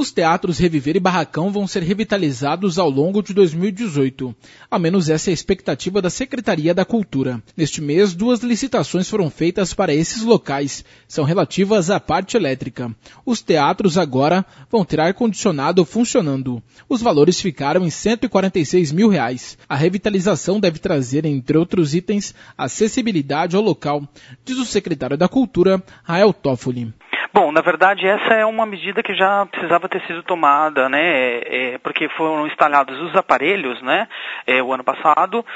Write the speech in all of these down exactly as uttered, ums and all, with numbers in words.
Os teatros Reviver e Barracão vão ser revitalizados ao longo de dois mil e dezoito. Ao menos essa é a expectativa da Secretaria da Cultura. Neste mês, duas licitações foram feitas para esses locais. São relativas à parte elétrica. Os teatros agora vão ter ar-condicionado funcionando. Os valores ficaram em cento e quarenta e seis mil reais. A revitalização deve trazer, entre outros itens, acessibilidade ao local, diz o secretário da Cultura, Rael Toffoli. Bom, na verdade essa é uma medida que já precisava ter sido tomada, né, é, porque foram instalados os aparelhos, né, é, o ano passado,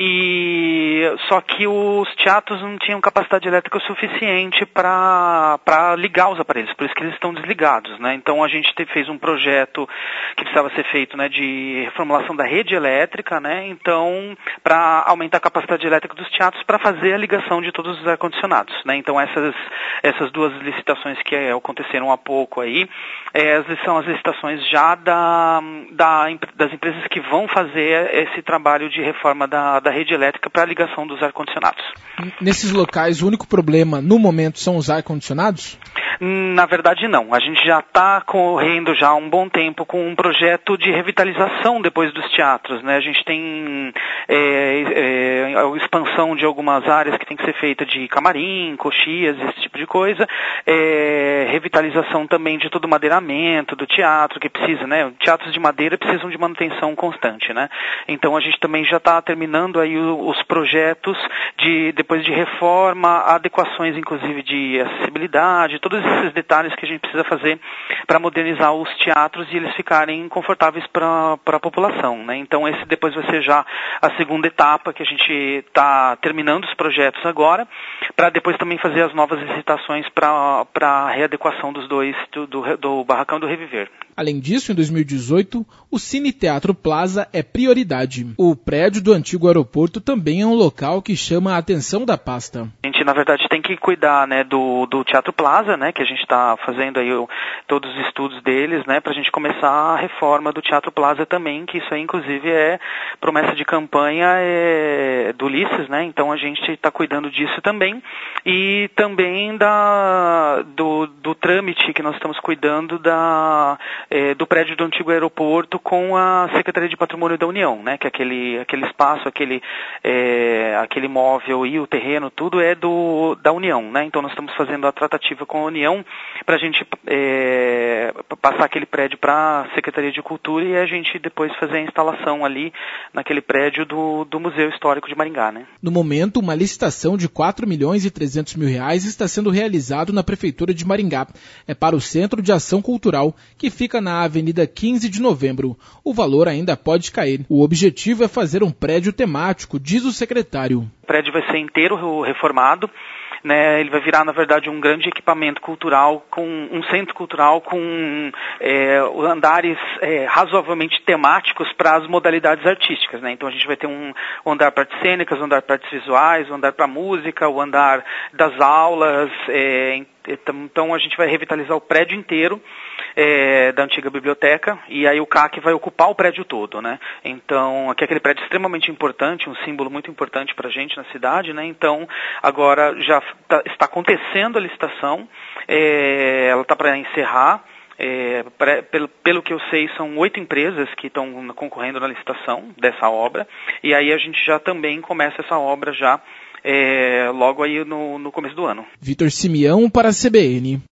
e só que os teatros não tinham capacidade elétrica suficiente para para ligar os aparelhos, por isso que eles estão desligados, né, então a gente te, fez um projeto que precisava ser feito, né, de reformulação da rede elétrica, né, então para aumentar a capacidade elétrica dos teatros para fazer a ligação de todos os ar-condicionados, né, então essas, essas duas licitações que aconteceram há pouco aí, é, são as licitações já da, da, das empresas que vão fazer esse trabalho de reforma da, da rede elétrica para a ligação dos ar-condicionados. Nesses locais, o único problema no momento são os ar-condicionados? Na verdade não, a gente já está correndo já há um bom tempo com um projeto de revitalização depois dos teatros, né? A gente tem é, é, a expansão de algumas áreas que tem que ser feita de camarim, coxias, esse tipo de coisa, é, revitalização também de todo o madeiramento do teatro que precisa, né? Teatros de madeira precisam de manutenção constante, né? Então a gente também já está terminando aí os projetos de depois de reforma, adequações inclusive de acessibilidade, todos esses detalhes que a gente precisa fazer para modernizar os teatros e eles ficarem confortáveis para a população, né? Então esse depois vai ser já a segunda etapa que a gente está terminando os projetos agora, para depois também fazer as novas licitações para a readequação dos dois, do, do, do Barracão e do Reviver. Além disso, em dois mil e dezoito, o Cine Teatro Plaza é prioridade. O prédio do antigo aeroporto também é um local que chama a atenção da pasta. A gente, na verdade, tem que cuidar, né, do, do Teatro Plaza, né, que a gente está fazendo aí o, todos os estudos deles, né, para a gente começar a reforma do Teatro Plaza também, que isso aí, inclusive, é promessa de campanha é, do Ulisses, né, então a gente está cuidando disso também, e também da, do, do trâmite que nós estamos cuidando da... É, do prédio do antigo aeroporto com a Secretaria de Patrimônio da União, né, que é aquele, aquele espaço, aquele, é, aquele imóvel e o terreno, tudo é do, da União, né, então nós estamos fazendo a tratativa com a União para a gente é, passar aquele prédio para a Secretaria de Cultura e a gente depois fazer a instalação ali naquele prédio do, do Museu Histórico de Maringá, né. No momento, uma licitação de quatro milhões e trezentos mil reais está sendo realizado na Prefeitura de Maringá. É para o Centro de Ação Cultural, que fica na Avenida quinze de novembro. O valor ainda pode cair. O objetivo é fazer um prédio temático, diz o secretário. O prédio vai ser inteiro reformado, né, ele vai virar, na verdade, um grande equipamento cultural, com um centro cultural com é, andares é, razoavelmente temáticos para as modalidades artísticas, né? Então a gente vai ter um, um andar para artes cênicas, um andar para artes visuais, um andar para música, o andar das aulas, é, então a gente vai revitalizar o prédio inteiro é, da antiga biblioteca e aí o C A C vai ocupar o prédio todo, né? Então aqui é aquele prédio extremamente importante, um símbolo muito importante para a gente na cidade, né? Então agora já tá, está acontecendo a licitação, é, ela está para encerrar. É, pra, pelo, pelo que eu sei, são oito empresas que estão concorrendo na licitação dessa obra e aí a gente já também começa essa obra já é, logo aí no, no começo do ano. Vitor Simeão para a C B N.